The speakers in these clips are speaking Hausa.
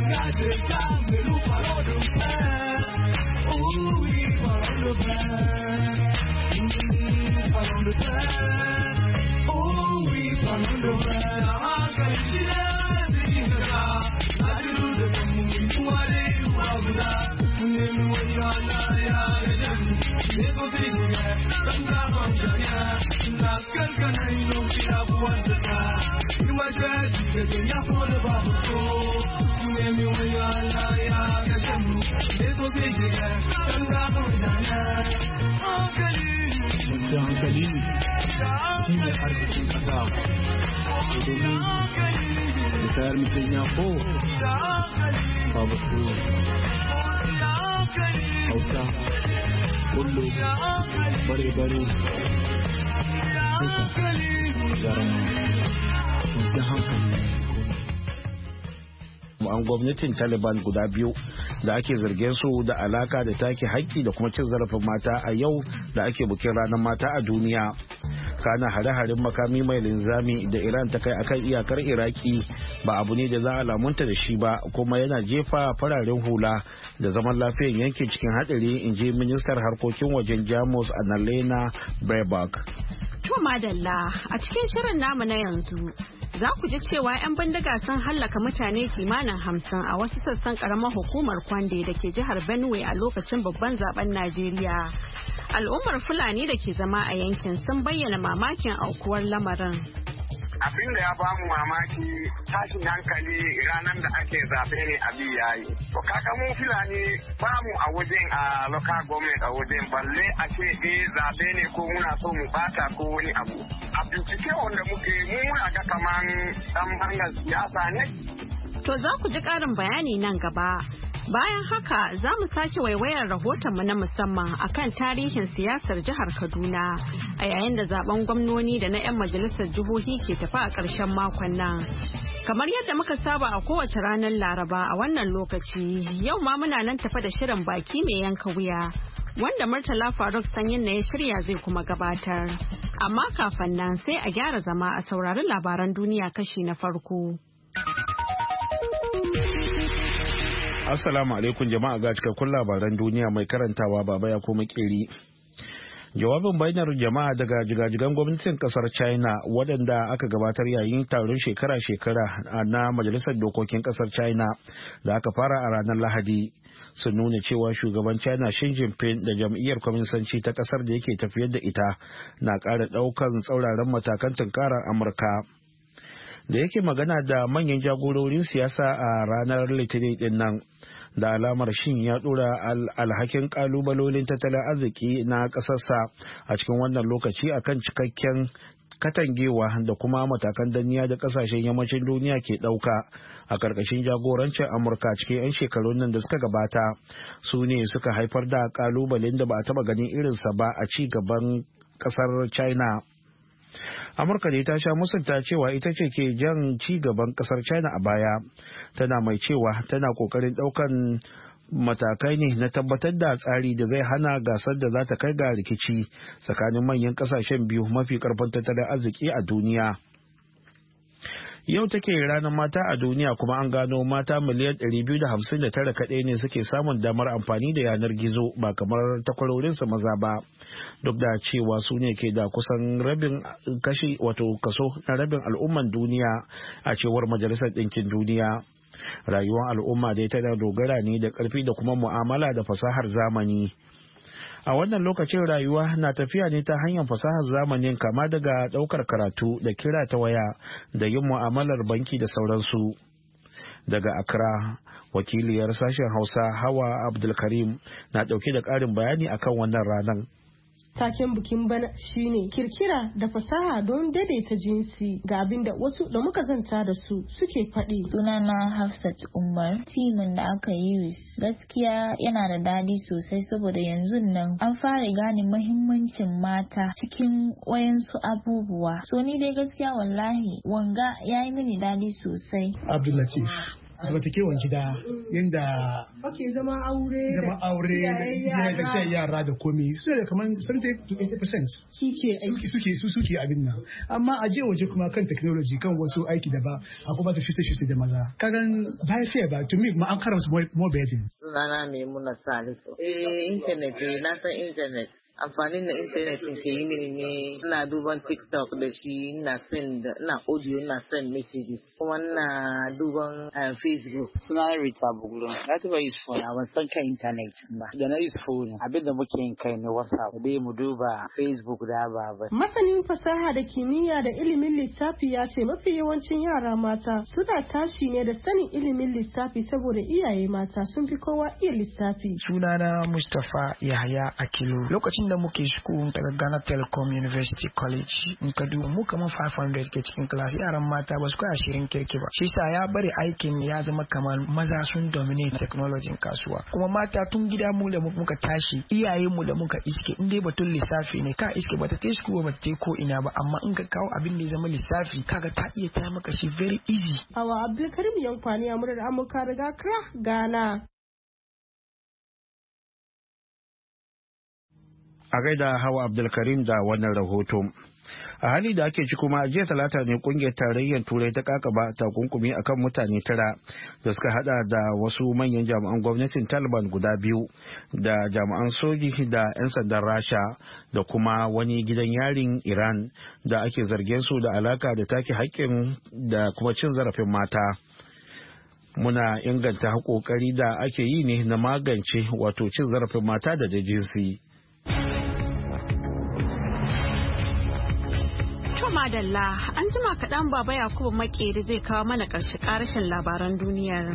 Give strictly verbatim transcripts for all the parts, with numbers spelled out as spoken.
hankali shi ne arzikin kasa domin da tayar mutum ya ko babu su hausa kullu bare-bare suka jarama kwanciyar hankali. An gwamnatin Taliban guda biyu da ake zargin su da alaka da take haƙƙi da kuma cin zarafin mata a yau da ake bukin ranar mata a duniya. Kana hare-haren makami mai linzami da Iran ta kai akan iyakar Iraki ba abu ne da za a lamunta da shi ba, kuma yana jefa fararen hula da zaman lafiyar yankin cikin haɗari, in ji ministar harkokin wajen Jamus Annalena Baerbock. To madalla, a cikin shirin namu na yanzu za ku ji cewa 'yan bindiga sun hallaka mutane kimanin hamsin a wasu sassan karamar hukumar Kwande da ke jihar Benue a lokacin babban zaben Najeriya. Al'ummar Fulani da ke zama a yankin sun bayyana mamakin aukuwar lamarin. Abin da ya bamu mamaki tashin hankali ranar da ake zaɓe ne abi yayi. To kaka mu Fulani bamu a wajen a local government a wajen balle a ce eh zaɓe ne ko muna so mu bata ko wani abu. A bincike wanda muke mu muna ga kaman dan bangar siyasa ne. To za ku ji ƙarin bayani nan gaba. Bayan haka za mu sake waiwayar rahotonmu na musamman akan tarihin siyasar jihar Kaduna a yayin da zaben gwamnoni da na 'yan majalisar jihohi ke tafi a ƙarshen makon nan. Kamar yadda muka saba a kowace ranar Laraba a wannan lokaci, yau ma muna nan tafa da shirin baki mai yanka wuya, wanda Murtala Faruk Sanyin na ya shirya zai kuma gabatar. Amma kafin nan sai a gyara zama a saurari labaran duniya kashi na farko. Assalamu alaikum jama'a, ga cikakkun labaran duniya mai karantawa baba ya koma kiri. Jawabin bainar jama'a daga jigajigan gwamnatin kasar China waɗanda aka gabatar yayin taron shekara-shekara na Majalisar Dokokin kasar China da aka fara a ranar Lahadi sun nuna cewa shugaban China Xi Jinping da jam'iyyar kwaminisanci ta kasar da yake tafiyar da ita na ƙara ɗaukan tsauraran matakan tunkarar Amurka. Da yake magana da manyan jagororin siyasa a ranar Litinin din nan, da alamar Shin ya dora alhakin kalubalolin tattalin arziki na kasarsa a cikin wannan lokaci akan cikakken katangewa da kuma matakan danniya da kasashen yammacin duniya ke dauka a karkashin jagorancin Amurka cikin 'yan shekarun nan da suka gabata, su ne suka haifar da kalubalen da ba a taba ganin irinsa ba a ci gaban kasar China. Amurka ne ta sha musunta cewa ita ce ke jan ci gaban kasar China a baya, tana mai cewa tana kokarin daukan matakai ne na tabbatar da tsari da zai hana gasar da za ta kai ga rikici tsakanin manyan kasashen biyu mafi karfin tattalin arziki a duniya. Yau take ranar mata a duniya, kuma an gano mata miliyan ɗari biyu da hamsin da tara kaɗai ne suke samun damar amfani da yanar gizo ba kamar takwarorinsu maza ba, duk da cewa su ne ke da kusan rabin kashi wato kaso na rabin al'umman duniya a cewar Majalisar Ɗinkin Duniya. Rayuwar al'umma dai tana dogara ne da ƙarfi da kuma mu'amala da fasahar zamani. A wannan lokacin rayuwa na tafiya ne ta hanyar fasahar zamanin, kama daga ɗaukar karatu da kira ta waya da yin mu'amalar banki da sauransu. Daga Accra, wakiliyar sashen Hausa Hawa Abdulkarim na ɗauke da ƙarin bayani akan wannan ranar. Taken bikin bana shine kirkira da fasaha don daidaita jinsi, ga abin da wasu da muka zanta da su suke faɗi. Sunana Hafsat Umar. Timin da aka yi gaskiya yana da dadi sosai saboda yanzu nan an fara gane mahimmancin mata cikin wayansu abubuwa. So ni dai gaskiya wallahi wanga ya yi mini dadi sosai. Abdulatif. zamantakewan gida yanda okay zama aure zama aure da yara da komai su da kamar seventy to eighty percent suke aiki suke su suke abin nan amma a je waje kuma kan technology kan wasu aiki da ba akwai ba ta fifty fifty da maza kagan ba fair ba to me ma an karanta more burdens. Sunana ne Muna Salisu. Eh internet na san internet. Amfanin da internet ke yi mini ne ina duban TikTok da shi ina send ina audio ina send messages kuma ina duban Facebook. Suna Rita Bugulu. Na taba use phone a ban san kan internet ba. Da na use phone abin da muke yin kai ne WhatsApp dai mu duba Facebook da ba. Masanin fasaha da kimiyya da ilimin lissafi ya ce mafi yawancin yara mata suna tashi ne da sanin ilimin lissafi saboda iyaye mata sun fi kowa iya lissafi. Sunana Mustapha Yahaya Akilu. Lokacin da muke school daga Ghana Telecom University College in Kaduna mu kaman five hundred ke cikin class yaran mata ba su kai ashirin kirki ba. Shi sa ya bari aikin ya zama kamar maza sun dominate technology kasuwa. Kuma mata tun gida mu da muka tashi iyaye mu da muka iske in dai batun lissafi ne ka iske bata ta school ba ta ko ina ba amma in ka kawo abin da ya zama lissafi kaga ta iya ta maka shi very easy. Awa Abdulkarim Yankwani a murar Amurka daga Accra, Ghana. A gaida Hawa Abdulkarim da wannan rahoto. A hali da ake ci kuma jiya talata ne kungiyar tarayyar turai ta kakaba takunkumi akan mutane tara da suka hada da wasu manyan jami'an gwamnatin Taliban guda biyu da jami'an soji da 'yan sandan Rasha da kuma wani gidan yarin Iran da ake zargin su da alaka da take haƙƙin da kuma cin zarafin mata. Muna inganta haƙoƙari da ake yi ne na magance wato cin zarafin mata da jinsi. Madalla an jima kaɗan baba Yakubu Makeri zai kawo mana ƙarshe ƙarashin labaran duniyar.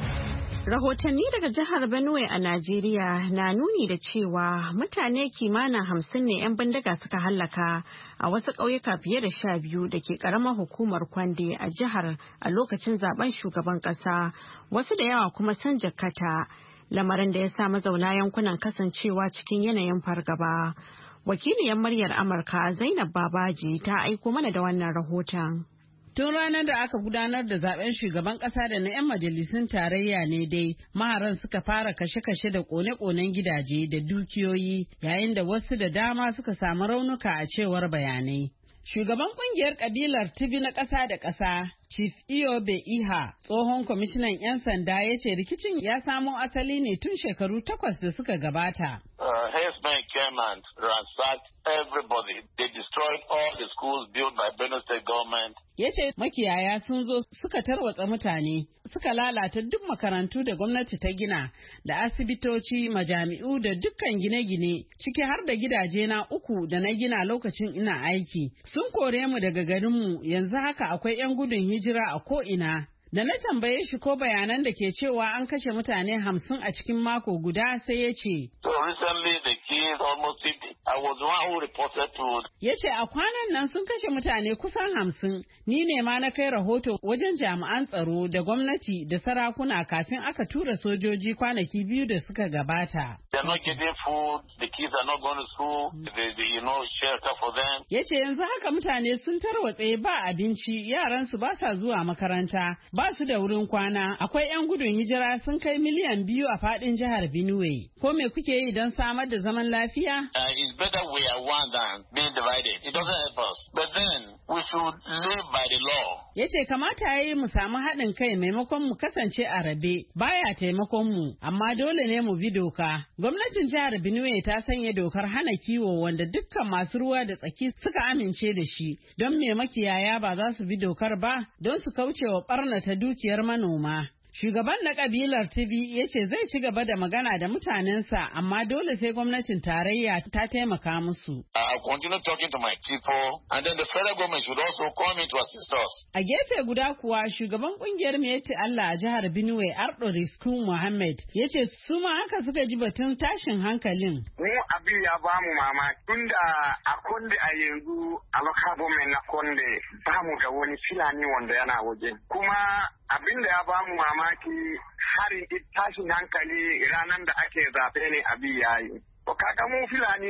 Rahotanni daga jihar Benue a Najeriya na nuni da cewa mutane kimanin hamsin ne 'yan bindiga suka hallaka a wasu ƙauyuka fiye da sha biyu da ke ƙaramar hukumar Kwande a jihar a lokacin zaben shugaban ƙasa, wasu da yawa kuma sun jikkata, lamarin da ya sa mazauna yankunan kasancewa cikin yanayin fargaba. Wakiliyar muryar Amurka Zainab Babaji ta aiko mana da wannan rahoton. Tun ranar da aka gudanar da zaben shugaban kasa da na 'yan majalisun tarayya ne dai maharan suka fara kashe-kashe da kone-konen gidaje da dukiyoyi yayin da wasu da dama suka samu raunuka a cewar bayanai. Shugaban kungiyar kabilar Tibi na ƙasa da ƙasa, Chief Iyobe Iha, tsohon kwamishinan 'yan sanda ya ce rikicin ya samo asali ne tun shekaru takwas da suka gabata. Uh, Herdsmen came and ransacked everybody. They destroyed all the schools built by Benue State government. Ya ce makiyaya sun zo suka tarwatsa mutane, suka lalata duk makarantu da gwamnati ta gina, da asibitoci, majami'u da dukkan gine-gine, ciki har da gidaje na uku da na gina lokacin ina aiki. Sun kore mu daga garinmu, yanzu haka akwai 'yan gudun hijira a ko'ina. Da na tambaye shi ko bayanan da ke cewa an kashe mutane hamsin a cikin mako guda sai ya ce. So recently the kids almost fifty. I was one who reported to. Ya ce a kwanan nan sun kashe mutane kusan hamsin. Ni ne ma na kai rahoto wajen jami'an tsaro da gwamnati da sarakuna kafin aka tura sojoji kwanaki biyu da suka gabata. They're not getting food. The kids are not going to school. There's the, you know, shelter for them. Ya ce yanzu haka mutane sun tarwatse ba abinci, yaransu ba sa zuwa makaranta. Ba su da wurin kwana, akwai 'yan gudun hijira sun kai miliyan biyu a fadin jihar Benue. Ko me kuke yi don samar da zaman lafiya? Uh, it's better we are one than being divided. It doesn't help us. But then we should live by the law. Ya ce kamata ya yi mu samu haɗin kai maimakon mu kasance a rabe, baya taimakon mu, amma dole ne mu bi doka. Gwamnatin jihar Benue ta sanya dokar hana kiwo wanda dukkan masu ruwa da tsaki suka amince da shi, don me makiyaya ba za su bi dokar ba don su kauce wa ɓarnata dukiyar manoma. Shugaban na kabilar Tibi ya ce zai ci gaba da magana da mutanensa amma dole sai gwamnatin tarayya ta taimaka musu. I'll continue talking to my people and then the federal government should also come in to assist us. A gefe guda kuwa shugaban kungiyar Meti Allah a jihar Benue Ardo Riskun Mohammed ya ce su ma haka suka ji batun tashin hankalin. Mu abin ya ba mu mamaki tunda a Konde a yanzu a local government na Konde ba mu da wani filani wanda yana waje. Kuma abin da ya ba mu mamaki harin tashin hankali ranar da ake zaɓe ne abi yayi. To kaga mu Fulani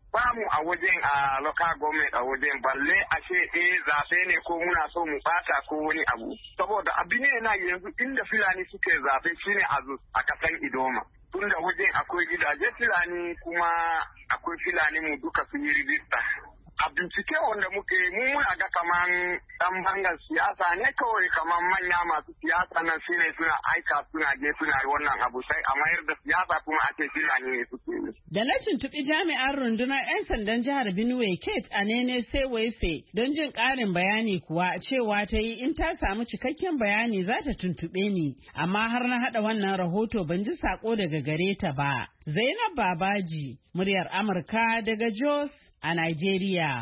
ba mu a wajen a local government a wajen balle a ce eh zaɓe ne ko muna so mu bata ko wani abu saboda abin ne na yanzu inda Fulani suke zaɓe shine a a kasan Idoma tunda wajen akwai gidaje Fulani kuma akwai Fulani mu duka sun yi rijista a bincike wanda muke mu muna ga kaman dan bangar siyasa ne kawai kaman manya masu siyasa nan shine suna aika suna je suna yi wannan abu sai a mayar da siyasa kuma a ce Fulani ne suke yi. Da na tuntuɓi jami'ar rundunar 'yan sandan jihar Benue Kate Anene Sewese don jin ƙarin bayani kuwa cewa ta yi in ta samu cikakken bayani za ta tuntuɓe ni amma har na haɗa wannan rahoto ban ji sako daga gare ta ba. Zainab Babaji, muryar Amurka daga Jos a Nigeria.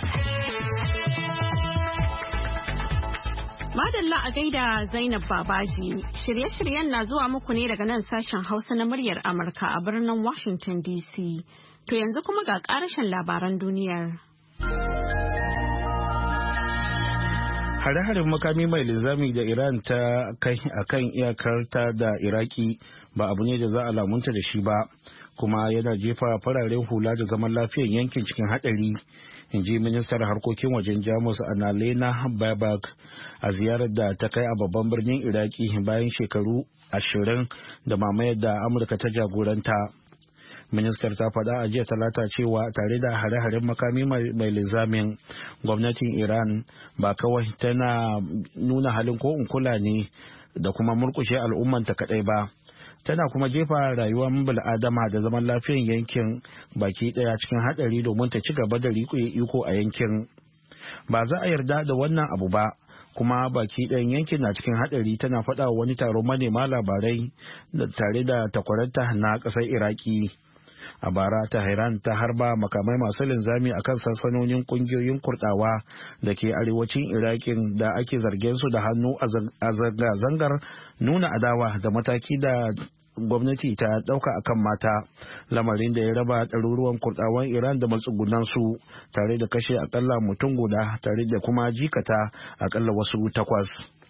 Madalla a gaida Zainab Babaji, shirye-shiryen na zuwa muku ne daga nan sashen Hausa na muryar Amurka a birnin Washington D C. To yanzu kuma ga ƙarashin labaran duniyar. Hare-haren makami mai linzami da Iran ta kai a kan iyakarta da Iraki ba abu ne da za a lamunta da shi ba, kuma yana jefa fararen hula da zaman lafiyar yankin cikin haɗari, in ji ministar harkokin wajen Jamus Annalena Baerbock a ziyarar da ta kai a babban birnin Iraki bayan shekaru ashirin da mamayar da Amurka ta jagoranta. Ministar ta faɗa a jiya talata cewa tare da hare-haren makami mai linzamin, gwamnatin Iran ba kawai tana nuna halin ko in kula ne da kuma murkushe al'ummanta kaɗai ba, tana kuma jefa rayuwar bil'adama da zaman lafiyar yankin baki ɗaya cikin haɗari domin ta ci gaba da iko a yankin. Ba za a yarda da wannan abu ba, kuma baki ɗayan yankin na cikin haɗari, tana faɗa wani taron manema labarai tare da takwaranta na ƙasar Iraki. A bara Tehran ta harba makamai masu linzami a kan sansanonin kungiyoyin kurdawa da ke arewacin Irakin da ake zargin su da hannu a zanga-zangar nuna adawa da mataki da gwamnati ta dauka akan mata, lamarin da ya raba ɗaruruwan kurdawan Iran da matsugunansu tare da kashe akalla mutum guda tare da kuma jikata akalla wasu takwas.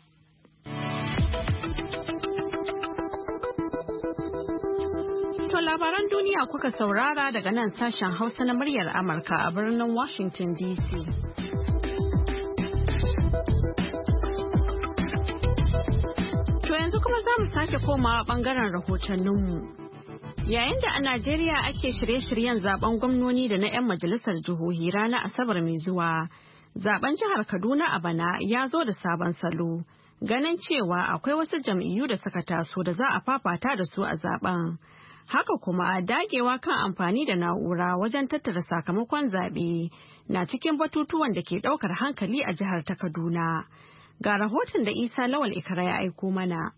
Labaran duniya kuka saurara daga nan sashen Hausa na muryar Amurka a birnin Washington D C. To yanzu kuma za mu sake komawa bangaren rahotanninmu. Yayin da a Najeriya ake shirye-shiryen zaben gwamnoni da na 'yan majalisar jihohi ranar Asabar mai zuwa, zaben jihar Kaduna a bana ya zo da sabon salo. Ganin cewa akwai wasu jam'iyyu da suka taso da za a fafata da su a zaben. Haka kuma dagewa kan amfani da na'ura wajen tattara sakamakon zaɓe na cikin batutuwan da ke ɗaukar hankali a jihar ta Kaduna. Ga rahoton da Isa Lawal Ikara ya aiko mana.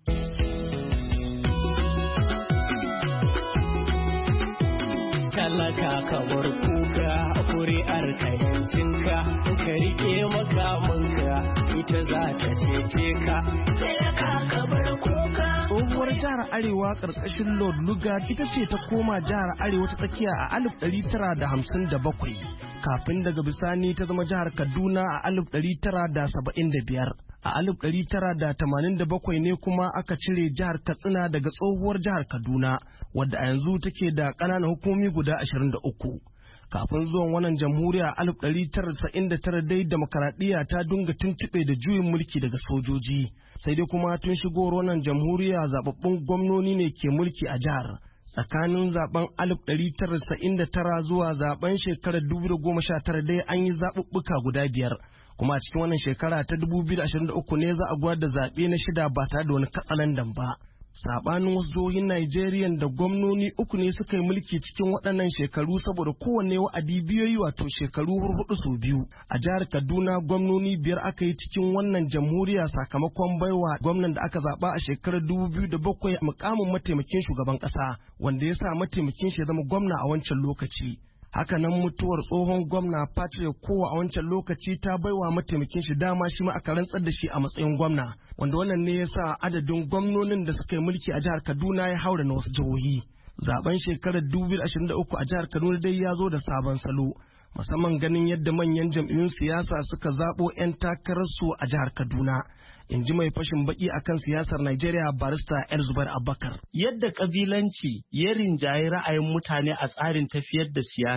Talaka kamar kuka kuri'ar kayancinka ka rike makamanka ita za ta cece ka. Talaka kamar kuka. Tsohuwar jihar Arewa ƙarƙashin Lord Lugard ita ce ta koma jihar Arewa ta tsakiya a alif ɗari tara da hamsin da bakwai, kafin daga bisani ta zama jihar Kaduna a alif ɗari tara da saba'in da biyar. A alif ɗari tara da tamanin da bakwai ne kuma aka cire jihar Katsina daga tsohuwar jihar Kaduna, wadda a yanzu take da ƙananan hukumomi guda ashirin da uku. Kafin zuwan wannan jamhuriya alif ɗari tara casa'in da tara dai demokaradiyya ta dunga tuntuɓe da juyin mulki daga sojoji, sai dai kuma tun shigo wannan jamhuriya zababbun gwamnoni ne ke mulki a jihar. Tsakanin zaben alif ɗari tara casa'in da tara zuwa zaben shekarar dubu da goma sha tara dai an yi zaɓuɓɓuka guda biyar, kuma a cikin wannan shekara ta dubu biyu da ashirin da uku ne za a gwada zaɓe na shida ba tare da wani katsalandan ba. Sabanin wasu jihohin Najeriya da gwamnoni uku ne suka yi mulki cikin waɗannan shekaru saboda kowanne wa'adi biyoyi wato shekaru hudu sau biyu. A jihar Kaduna gwamnoni biyar aka yi cikin wannan jamhuriya sakamakon baiwa gwamnan da aka zaɓa a shekarar dubu biyu da bakwai mukamin mataimakin shugaban ƙasa, wanda ya sa mataimakin shi ya zama gwamna a wancan lokaci. Hakanan mutuwar tsohon gwamna Patrick Kowa a wancan lokaci ta baiwa mataimakin shi dama shi ma aka rantsar da shi a matsayin gwamna, wanda wannan ne ya sa adadin gwamnonin da suka yi mulki a jihar Kaduna ya haura na wasu jihohi. Zaben shekarar dubu biyu da ashirin da uku a jihar Kaduna dai ya zo da sabon salo, musamman ganin yadda manyan jam'iyyun siyasa suka zaɓo 'yan takararsu a jihar Kaduna. In ji mai fashin baki akan siyasar Najeriya barista El Zubair Abubakar. Yadda kabilanci ya rinjaye ra'ayin mutane a tsarin tafiyar da siyasa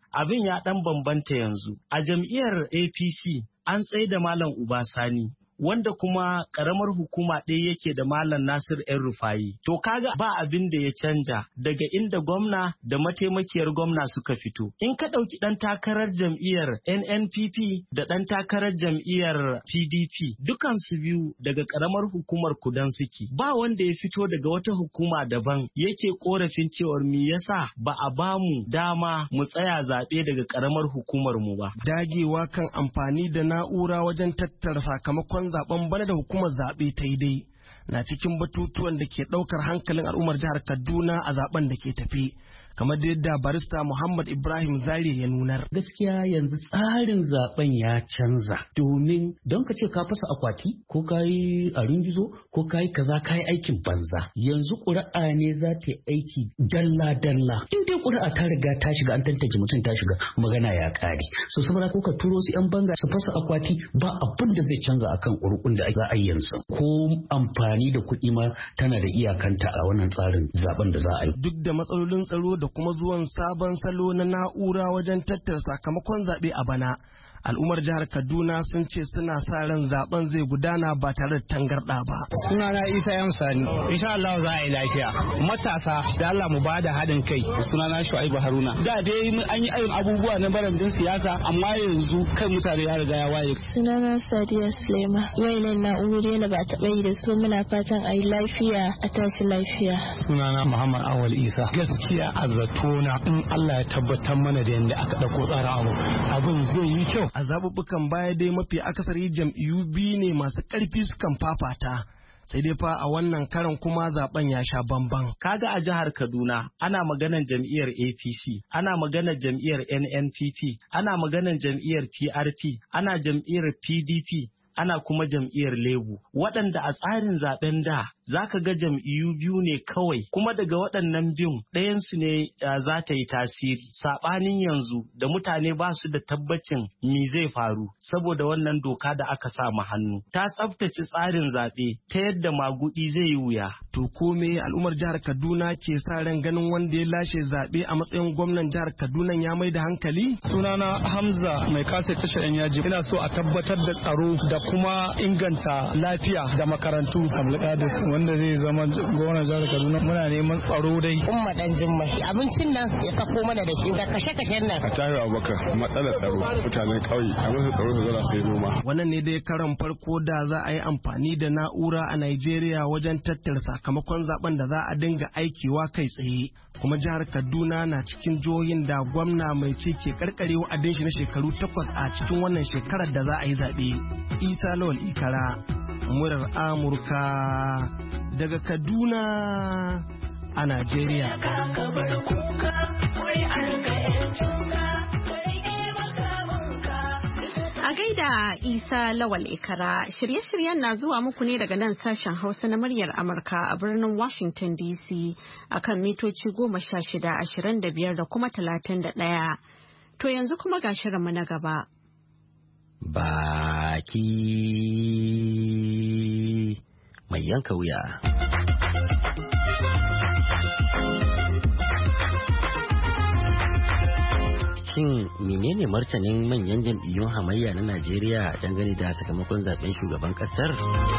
abin ya ɗan bambanta yanzu. A jam'iyyar A P C an tsaye da Malam Uba Sani, wanda kuma karamar hukuma ɗaya yake da Malam Nasir ‘yan Rufayi. To kaga ba abin da ya canja daga inda gwamna da mataimakiyar gwamna suka fito. In ka ɗauki ɗan takarar jam'iyyar N N P P da ɗan takarar jam'iyyar P D P, dukansu biyu daga karamar hukumar Kudan suke. Ba wanda ya fito daga wata hukuma daban yake korafin cewar me yasa ba a bamu dama mu tsaya zaɓe daga karamar hukumar mu ba. Dagewa kan amfani da na'ura wajen tattara sakamakon zaben bana da hukumar zaɓe ta yi dai na cikin batutuwan da ke ɗaukar hankalin al'ummar jihar Kaduna a zaben da ke tafi. Kamar da yadda barista Muhammad Ibrahim Zariya ya nunar. Gaskiya yanzu tsarin zaben ya canza domin don ka ce ka fasa akwati ko ka yi a ringizo ko ka yi kaza ka yi aikin banza. Yanzu ƙuri'a ne za ta yi aiki dalla-dalla. In dai ƙuri'a ta riga ta shiga an tantance mutum ta shiga magana ya ƙare. So saboda ko ka turo su 'yan banga su fasa akwati ba abin da zai canza akan ƙuri'un da za a yi yanzu. Ko amfani da kuɗi ma tana da iyakanta a wannan tsarin zaben da za a yi. Duk da matsalolin tsaro da da kuma zuwan sabon salo na na'ura wajen tattara sakamakon zaɓe a bana. Al'ummar jihar Kaduna sun ce suna sa ran zaben zai gudana ba tare da tangarɗa ba. Sunana Isa Yamsani. Insha Allah za a yi lafiya. Matasa da Allah mu bada haɗin kai. Sunana Shu'aibu Haruna. Da dai an yi ayyukan abubuwa na barandin siyasa amma yanzu kan mutane ya riga ya waye. Sunana Sadiya Sulema. Wayannan na'urori ne ba taɓa yi da su muna fatan a yi lafiya a tashi lafiya. Sunana Muhammad Awal Isa. Gaskiya a zatona in Allah ya tabbatar mana da yadda aka ɗauko tsara abu abin zai yi kyau. A zaɓuɓɓukan baya dai mafi akasari jam'iyyu biyu ne masu ƙarfi sukan fafata. Sai dai fa a wannan karan kuma zaben ya sha bamban. Kaga a jihar Kaduna ana maganan jam'iyyar A P C, ana maganan jam'iyyar N N P P, ana maganan jam'iyyar P R P, ana jam'iyyar P D P, ana kuma jam'iyyar Labour. Waɗanda a tsarin zaben da za ka ga jam'iyyu biyu ne kawai, kuma daga waɗannan biyun ɗayansu ne za ta yi tasiri. Saɓanin yanzu da mutane ba su da tabbacin me zai faru saboda wannan doka da aka sa ma hannu. Ta tsaftace tsarin zaɓe ta yadda magudi zai yi wuya. To ko me al'ummar jihar Kaduna ke sa ran ganin wanda ya lashe zaɓe a matsayin gwamnan jihar Kaduna ya mai da hankali? Sunana Hamza mai kasa tashar yan yaji. Ina so a tabbatar da tsaro da kuma inganta lafiya da makarantu. Abdulkadir wanda zai zama gwamnan jihar Kaduna muna neman tsaro dai. Umma dan Jummai abincin nan ya sako mana da shi da kashe-kashen nan. A tayo Abubakar matsalar tsaro mutanen ƙauye a musu tsaro su zara sai noma. Wannan ne dai karon farko da za a yi amfani da na'ura a Najeriya wajen tattara sakamakon zaben da za a dinga aikiwa kai tsaye. Kuma jihar Kaduna na cikin jihohin da gwamna mai ci ke karkare wa'adin shi na shekaru takwas a cikin wannan shekarar da za a yi zaɓe. Isa Lawal Ikara, murar Amurka daga Kaduna a Najeriya. A gaida Isa Lawal Ikara, shirye-shiryen na zuwa muku ne daga nan sashen Hausa na muryar Amurka a birnin Washington D C akan mitoci goma sha shida, ashirin da biyar da kuma talatin da ɗaya. To yanzu kuma ga shirinmu na gaba. Baki mai yanka wuya. Shin menene martanin manyan jam'iyyun hamayya na Najeriya dangane da sakamakon zaben shugaban kasar?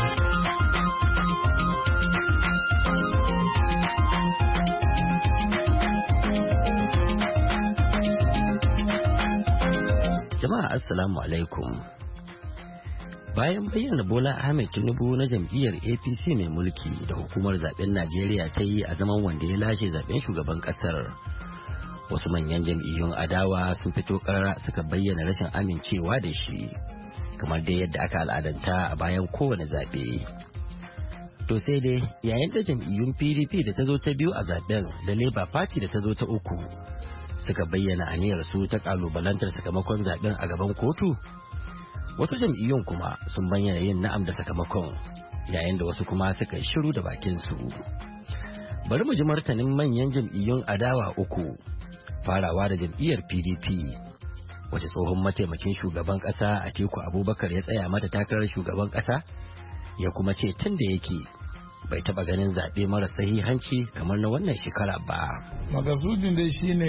Jama'a assalamu alaikum. Bayan bayyana Bola Ahmed Tinubu na jam'iyyar A P C mai mulki da hukumar zaben Najeriya ta yi a zaman wanda ya lashe zaben shugaban kasar, wasu manyan jam'iyyun adawa sun fito karara suka bayyana rashin amincewa da shi, kamar dai yadda aka al'adanta a bayan kowane zaɓe. To sai dai yayin da jam'iyyun P D P da ta zo ta biyu a zaben da Labour Party da ta zo ta uku suka bayyana aniyar su ta kalubalantar sakamakon zaben a gaban kotu, wasu jam'iyyun kuma sun bayyana yin na'am da sakamakon, yayin da wasu kuma suka shiru da bakin su. Bari mu ji martanin manyan jam'iyyun adawa uku, farawa da jam'iyyar P D P wace tsohon mataimakin shugaban kasa Atiku Abubakar ya tsaya mata takarar shugaban kasa, ya kuma ce tun da yake bai taba ganin zaɓe mara sahihanci kamar na wannan shekara ba. Makasudin dai shine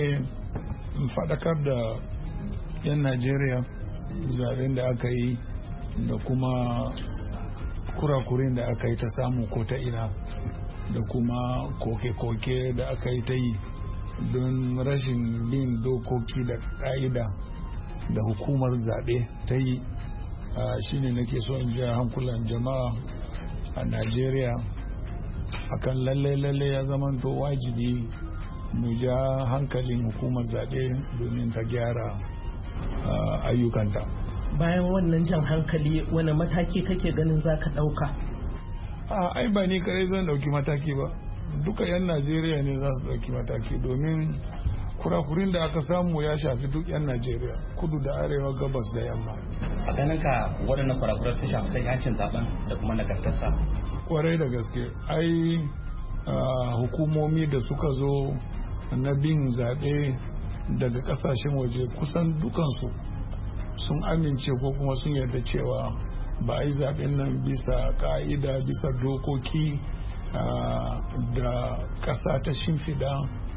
faɗakar da 'yan Najeriya zaben da aka yi da kuma kurakurin da aka yi ta samu ko ta ina da kuma koke-koke da aka yi ta yi don rashin bin dokoki da ƙa'ida da hukumar zaɓe ta yi. Shine nake so in ji hankulan jama'a a Najeriya akan lalle-lalle ya zamanto wajibi mu ja hankalin hukumar zaɓe domin ta gyara ayyukanta. Bayan wannan jan hankali wani mataki kake ganin za ka ɗauka? Ai ba ni kare zan ɗauki mataki ba, duka 'yan Najeriya ne za su ɗauki mataki domin kurakurin da aka samu ya shafi duk 'yan Najeriya, kudu da arewa, gabas da yamma. A ganin ka waɗannan kurakuran sun shafi sai yancin zaben da kuma nagartarsa? Kwarai da gaske, ai hukumomi da suka zo na bin zaɓe daga ƙasashen waje kusan dukansu sun amince ko kuma sun yarda cewa ba a yi zaɓen nan bisa ƙa'ida, bisa dokoki da ƙasa ta shimfiɗa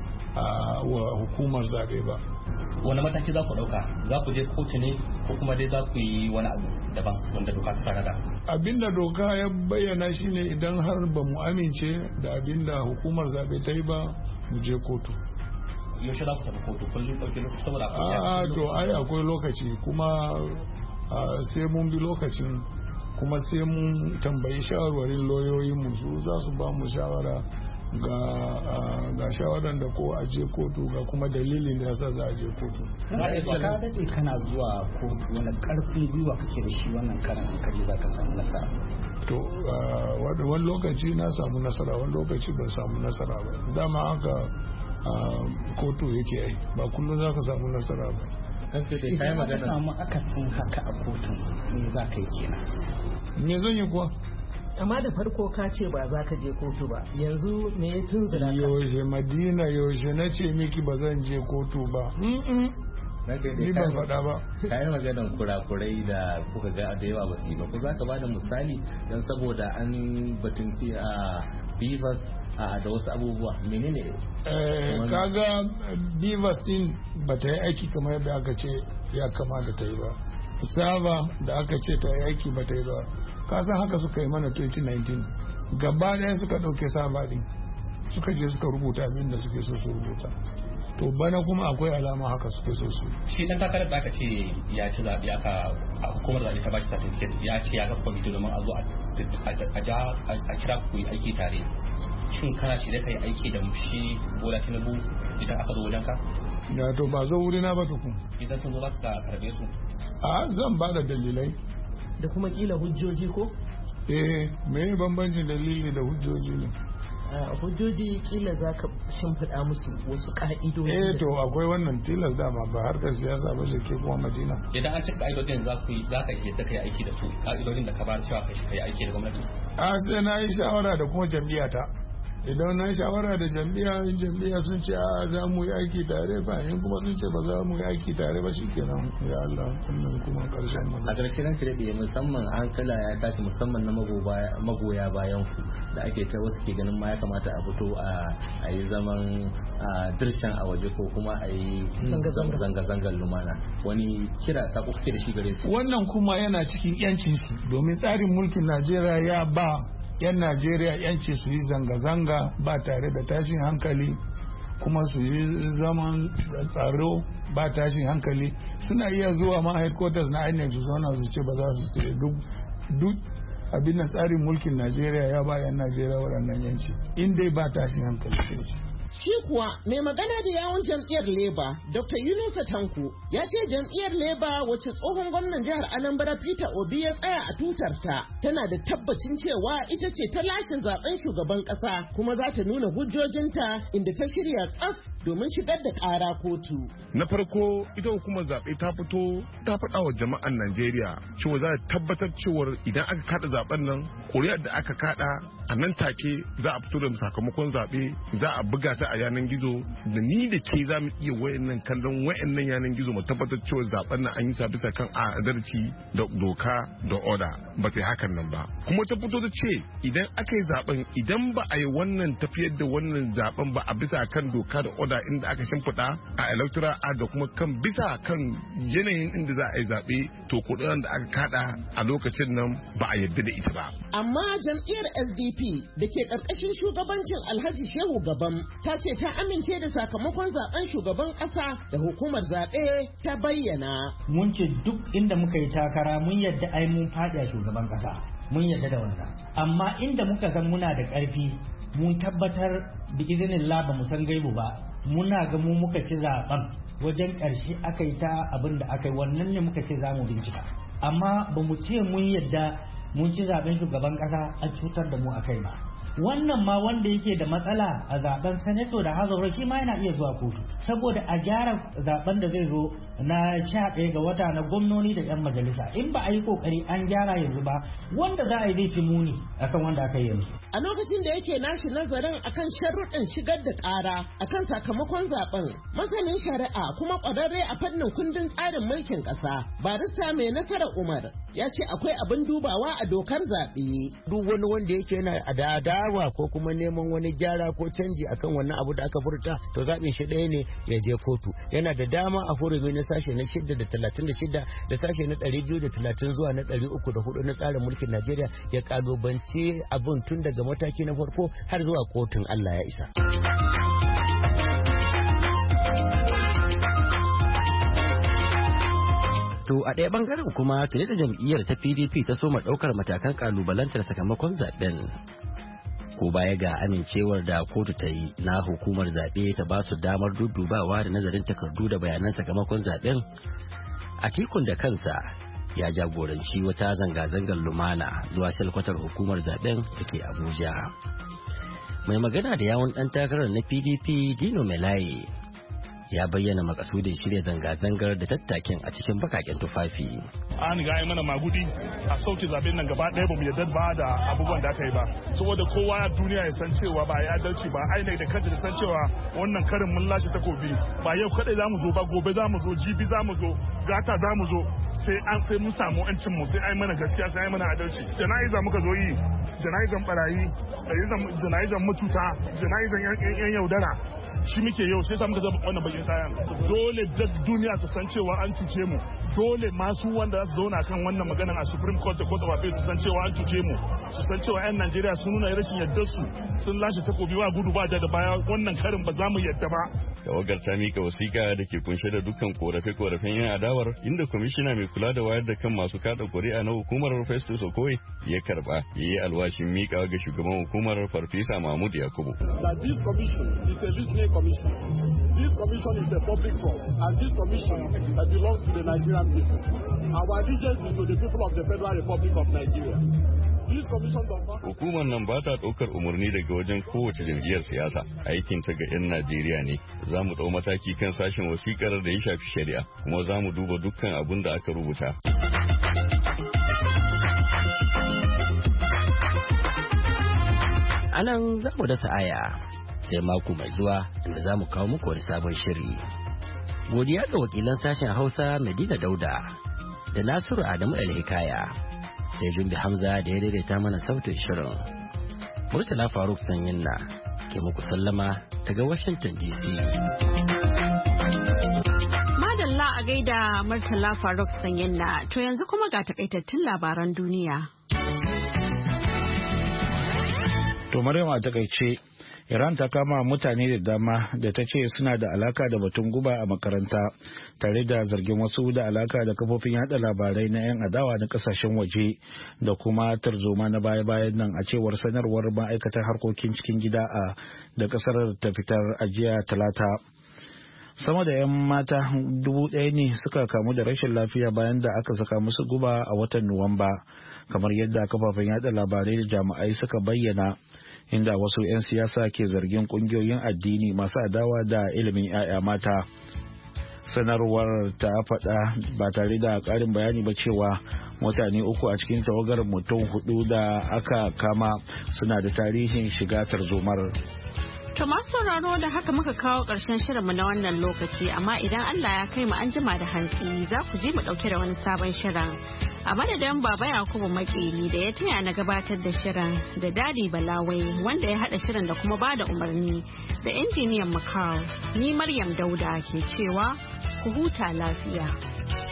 wa hukumar zaɓe ba. Wani mataki za ku ɗauka? Za ku je kotu ne ko kuma dai za ku yi wani abu daban wanda doka ta tanada? Abinda doka ya bayyana shine idan har ba mu amince da abinda hukumar zaɓe ta yi ba, mu je kotu. Yaushe za ku tafi kotu? Kullum ɗauki lokaci saboda akwai a to ai akwai lokaci kuma sai mun bi lokacin kuma sai mun tambayi shawarwarin lauyoyinmu, su za su ba mu shawara ga ga shawaran da ko a je kotu ga kuma dalilin da yasa za a je kotu. Ka daɗe kana zuwa kotu, wani ƙarfin gwiwa kake da shi wannan karan kaji za ka samu nasara? To wani lokaci na samu nasara, wani lokaci ban samu nasara ba. Dama haka kotu yake yi, ba kullum za ka samu nasara ba. Idan ka samu akasin haka a kotun, me za ka yi kenan? Me zan yi kuwa? Amma da farko ka ce ba za ka je kotu ba, yanzu me ya tunzura ka? Yaushe Madina, yaushe na ce miki ba zan je kotu ba. Ni ban faɗa ba. Ka yi maganar kurakurai da kuka ga da yawa ba su yi ba. Ko za ka ba da misali don saboda an batun a Bivas da wasu abubuwa menene? Kaga Bivas din ba ta yi aiki kamar yadda aka ce ya kamata ta yi ba. Saba da aka ce ta yi aiki ba ta yi ba. Kasan haka suka yi mana twenty nineteen, gaba ɗaya suka ɗauke saba din suka je suka rubuta abin da suke so su rubuta. To bana kuma akwai alama haka suke so su. Shi dan takarar da aka ce ya ci zaɓe aka hukumar zaɓe ta bashi certificate ya ce ya kafa kwamiti domin a zo a kira ku yi aiki tare. Shin kana shi da kai aiki da shi Bola Tinubu idan aka zo wajen ka? Ya to ba zo wurina ba tukun. Idan sun zo za ka karbe su? A zan ba da dalilai. Da kuma kila hujjoji ko? Eh, me bambancin dalili da hujjoji ne? Hujjoji kila za ka shimfiɗa musu wasu ƙa'idoji. Eh to akwai wannan tilas dama ba harkar siyasa ba ke kuma Madina. Idan an cika ƙa'idodin za ku za ka yadda ka yi aiki da su, ƙa'idodin da ka bayar cewa ka yi aiki da gwamnati. A sai na yi shawara da kuma jam'iyyata. Idan na shawara da jam'iyya, jam'iyya sun ce a za mu yi aiki tare ba, in kuma sun ce ba za mu yi aiki tare ba, shikenan ya Allah, wannan kuma karshen magana. A ƙarshen ranka da musamman hankala ya tashi musamman na magoya bayan ku da ake ta wasu ke ganin ma ya kamata a fito a yi zaman dirshan a waje ko kuma a yi zanga-zangar lumana. Wani kira sako kuke da shi gare su? Wannan kuma yana cikin yancin su, domin tsarin mulkin Najeriya ya ba 'yan Najeriya yanci su yi zanga-zanga ba tare da tashin hankali, kuma su yi zaman tsaro ba tashin hankali. Suna iya zuwa ma headquarters na I N E C su zauna su ce ba za su ce duk abin da tsarin mulkin Najeriya ya ba 'yan Najeriya waɗannan yanci in dai ba tashin hankali. Shi kuwa mai magana da yawon jam'iyyar Labour, Doctor Yunusa Tanko, ya ce jam'iyyar Labour wacce tsohon gwamnan jihar Anambra Peter Obi ya tsaya a tutarta tana da tabbacin cewa ita ce ta lashe zaben shugaban kasa kuma za ta nuna hujjojinta inda ta shirya tsaf domin shigar da ƙara kotu. Na farko ita hukumar zaɓe ta fito ta faɗa wa jama'an Najeriya cewa za ta tabbatar cewar idan aka kada zaben nan ƙuri'ar da aka kada a nan take za a fito da sakamakon zaɓe za a buga ta a yanan gizo da ni da ke za mu iya wayannan kallon wayannan yanan gizo mu tabbatar cewa zaben nan an yi sa bisa kan adalci da doka da oda ba sai hakan nan ba kuma ta fito da ce idan aka yi zaben idan ba a yi wannan tafiyar da wannan zaben ba a bisa kan doka da oda inda aka shimfiɗa a electoral act da kuma kan bisa kan yanayin inda za a yi zaɓe to kuɗin da aka kada a lokacin nan ba a yarda da ita ba. Amma jam'iyyar S D P da ke ƙarƙashin shugabancin Alhaji Shehu Gabam ta ce ta amince da sakamakon zaben shugaban ƙasa da hukumar zaɓe ta bayyana. Mun ce duk inda muka yi takara mun yadda ai mun faɗi a shugaban ƙasa mun yadda da wannan amma inda muka san muna da ƙarfi mun tabbatar da izinin ba mu san gaibu ba muna ga mu muka ci zaben wajen ƙarshe aka yi ta abin da aka yi wannan ne muka ce za mu bincika amma ba mu ce mun yadda mun ci zaben shugaban ƙasa a cutar da mu a kai ba wannan ma wanda yake da matsala a zaben sanato da hazaura shi ma yana iya zuwa kotu saboda a gyara zaben da zai zo na sha ɗaya ga wata na gwamnoni da yan majalisa in ba a yi kokari an gyara yanzu ba wanda za a yi zai fi muni akan wanda aka yi yanzu. A lokacin da yake nashi nazarin akan sharruɗin shigar da ƙara akan sakamakon zaben masanin shari'a kuma ƙwararre a fannin kundin tsarin mulkin ƙasa barista mai nasara Umar ya ce akwai abin dubawa a dokar zaɓe. Duk wani wanda yake yana da adawa ko kuma neman wani gyara ko canji akan wannan abu da aka furta to zaɓin shi ɗaya ne ya je kotu yana da dama a hurumi na sashe na shida da talatin da shida da sashe na ɗari biyu da talatin zuwa na ɗari uku da hudu na tsarin mulkin Najeriya ya kalubanci abun tun daga mataki na farko har zuwa kotun Allah ya isa. To a ɗaya bangaren kuma tare da jam'iyyar ta P D P ta soma ɗaukar matakan kalubalantar sakamakon zaben. Ko baya ga amincewar da kotu ta yi na hukumar zaɓe ta ba su damar duddubawa da nazarin takardu da bayanan sakamakon zaben, Atikun da kansa ya jagoranci wata zanga-zangar lumana zuwa shalkwatar hukumar zaben da ke Abuja. Mai magana da yawun ɗan takarar na P D P Dino Melaye ya bayyana makasudin shirya zanga-zangar da tattakin a cikin bakaken tufafi. An ga yi mana magudi a sauke zaben nan gaba ɗaya ba mu yarda ba da abubuwan da aka yi ba. Saboda kowa a duniya ya san cewa ba ya adalci ba, ainihin da kanta da san cewa wannan karin mun lashe takobi. Ba yau kadai za mu zo ba, gobe za mu zo, jibi za mu zo, gata za mu zo. Sai an sai mun samu yancin mu, sai ai mana gaskiya, sai ai mana adalci. Jana'iza muka zo yi, jana'izan barayi, jana'izan mututa, jana'izan yan yaudara. Shi muke yau sai sa muka zama wannan bakin kayan dole da duniya ta san cewa an cuce mu dole masu wanda za su zauna kan wannan maganan a Supreme Court da Court of Appeal su san cewa an cuce mu su san cewa yan Najeriya sun nuna rashin yardar su sun lashe takobi wa gudu ba da baya wannan karin ba za mu yadda ba. Tawagar ta mika wasiƙa da ke kunshe da dukkan korafe-korafen yan adawar inda kwamishina mai kula da wayar da kan masu kada ƙuri'a na hukumar Festus Okoye ya karba ya yi alwashin mika ga shugaban hukumar Farfesa Mahmud Yakubu. Commission. This commission is a public trust, and this commission uh, belongs to the Nigerian people. Our allegiance is to the people of the Federal Republic of Nigeria. Hukumar nan ba ta ɗaukar umarni daga wajen kowace jam'iyyar siyasa, aikin ta ga 'yan Najeriya ne. Za mu ɗau mataki kan sashen wasikar da ya shafi shari'a, kuma za mu duba dukkan abin da aka rubuta. A nan za mu dasa aya. Sai mako mai zuwa inda za mu kawo muku wani sabon shiri. Godiya ga wakilan sashen Hausa Madina Dauda da Nasiru Adamu Alhikaya, sai Jumbi Hamza da ya daidaita mana sautin shirin. Murtala Faruk Sanyinna ke muku sallama daga Washington D C. Madalla a gaida Murtala Faruk Sanyinna, to yanzu kuma ga takaitattun labaran duniya. To Maryam a takaice Iran ta kama mutane da dama da ta ce suna da alaka da batun guba a makaranta tare da zargin wasu da alaka da kafofin yada labarai na 'yan adawa na kasashen waje da kuma tarzoma na baya-bayan nan a cewar sanarwar ma'aikatar harkokin cikin gida a da kasar ta fitar a jiya talata. Sama da 'yan mata dubu ɗaya ne suka kamu da rashin lafiya bayan da aka saka musu guba a watan Nuwamba, kamar yadda kafafen yada labarai da jami'ai suka bayyana. Inda wasu 'yan siyasa ke zargin kungiyoyin addini masu adawa da ilimin 'ya'ya mata. Sanarwar ta faɗa ba tare da ƙarin bayani ba cewa mutane uku a cikin tawagar mutum hudu da aka kama suna da tarihin shiga tarzomar. To masu sauraro da haka muka kawo ƙarshen shirinmu na wannan lokaci, amma idan Allah ya kai mu an jima da hantsi za ku ji mu ɗauke da wani sabon shirin. A madadin Baba Yakubu Makeri da ya taya na gabatar da shirin da Dadi Balawai wanda ya haɗa shirin da kuma bada umarni da injiniyan Makar, ni Maryam Dauda ke cewa ku huta lafiya.